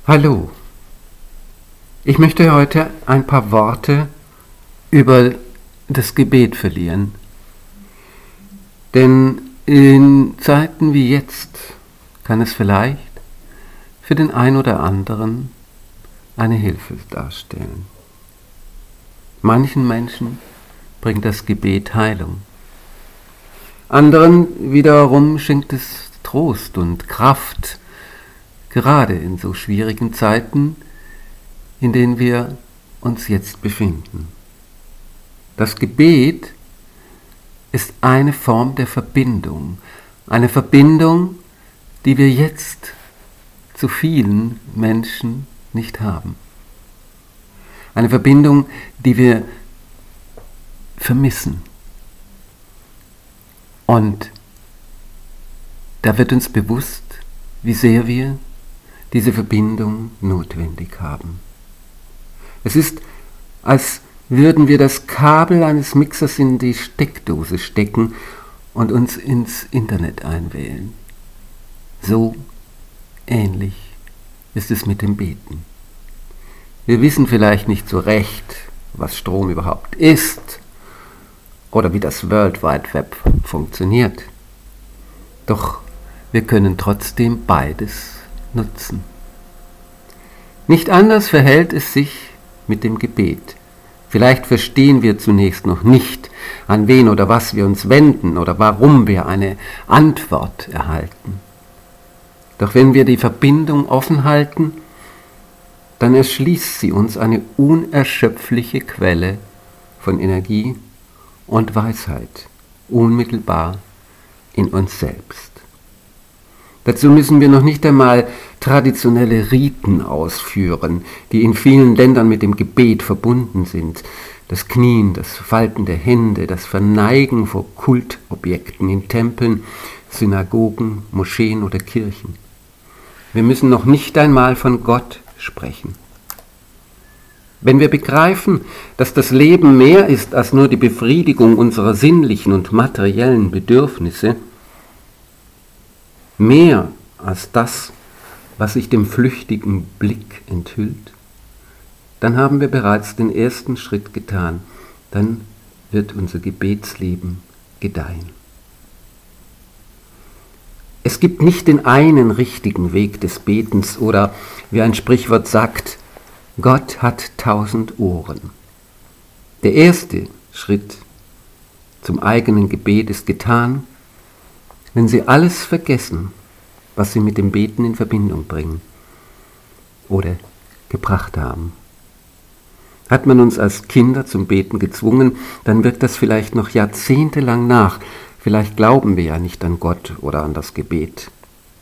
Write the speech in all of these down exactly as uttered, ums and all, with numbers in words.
Hallo, ich möchte heute ein paar Worte über das Gebet verlieren, denn in Zeiten wie jetzt kann es vielleicht für den einen oder anderen eine Hilfe darstellen. Manchen Menschen bringt das Gebet Heilung, anderen wiederum schenkt es Trost und Kraft, gerade in so schwierigen Zeiten, in denen wir uns jetzt befinden. Das Gebet ist eine Form der Verbindung, eine Verbindung, die wir jetzt zu vielen Menschen nicht haben. Eine Verbindung, die wir vermissen. Und da wird uns bewusst, wie sehr wir diese Verbindung notwendig haben. Es ist, als würden wir das Kabel eines Mixers in die Steckdose stecken und uns ins Internet einwählen. So ähnlich ist es mit dem Beten. Wir wissen vielleicht nicht so recht, was Strom überhaupt ist oder wie das World Wide Web funktioniert. Doch wir können trotzdem beides nutzen. Nicht anders verhält es sich mit dem Gebet. Vielleicht verstehen wir zunächst noch nicht, an wen oder was wir uns wenden oder warum wir eine Antwort erhalten. Doch wenn wir die Verbindung offen halten, dann erschließt sie uns eine unerschöpfliche Quelle von Energie und Weisheit, unmittelbar in uns selbst. Dazu müssen wir noch nicht einmal traditionelle Riten ausführen, die in vielen Ländern mit dem Gebet verbunden sind. Das Knien, das Falten der Hände, das Verneigen vor Kultobjekten in Tempeln, Synagogen, Moscheen oder Kirchen. Wir müssen noch nicht einmal von Gott sprechen. Wenn wir begreifen, dass das Leben mehr ist als nur die Befriedigung unserer sinnlichen und materiellen Bedürfnisse, mehr als das, was sich dem flüchtigen Blick enthüllt, dann haben wir bereits den ersten Schritt getan. Dann wird unser Gebetsleben gedeihen. Es gibt nicht den einen richtigen Weg des Betens oder, wie ein Sprichwort sagt, Gott hat tausend Ohren. Der erste Schritt zum eigenen Gebet ist getan, wenn Sie alles vergessen, was Sie mit dem Beten in Verbindung bringen oder gebracht haben. Hat man uns als Kinder zum Beten gezwungen, dann wirkt das vielleicht noch jahrzehntelang nach. Vielleicht glauben wir ja nicht an Gott oder an das Gebet.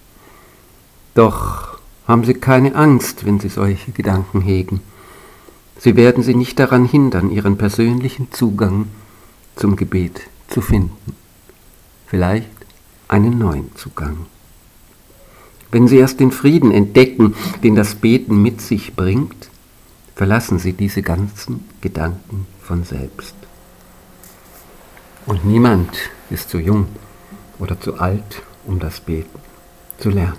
Doch haben Sie keine Angst, wenn Sie solche Gedanken hegen. Sie werden Sie nicht daran hindern, Ihren persönlichen Zugang zum Gebet zu finden. Vielleicht einen neuen Zugang. Wenn Sie erst den Frieden entdecken, den das Beten mit sich bringt, verlassen Sie diese ganzen Gedanken von selbst. Und niemand ist zu jung oder zu alt, um das Beten zu lernen.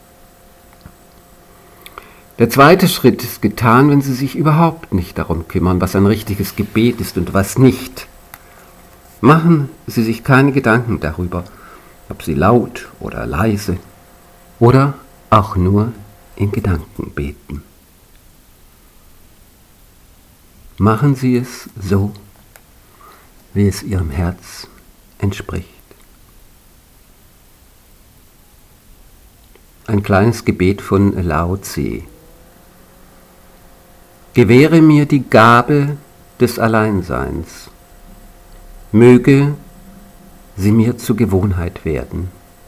Der zweite Schritt ist getan, wenn Sie sich überhaupt nicht darum kümmern, was ein richtiges Gebet ist und was nicht. Machen Sie sich keine Gedanken darüber, ob Sie laut oder leise oder auch nur in Gedanken beten. Machen Sie es so, wie es Ihrem Herz entspricht. Ein kleines Gebet von Lao Tse. Gewähre mir die Gabe des Alleinseins. Möge sie mir zur Gewohnheit werden.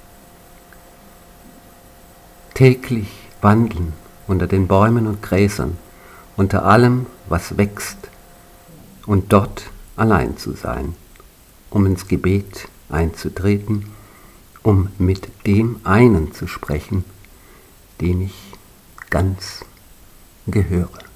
Täglich wandeln unter den Bäumen und Gräsern, unter allem, was wächst, und dort allein zu sein, um ins Gebet einzutreten, um mit dem einen zu sprechen, dem ich ganz gehöre.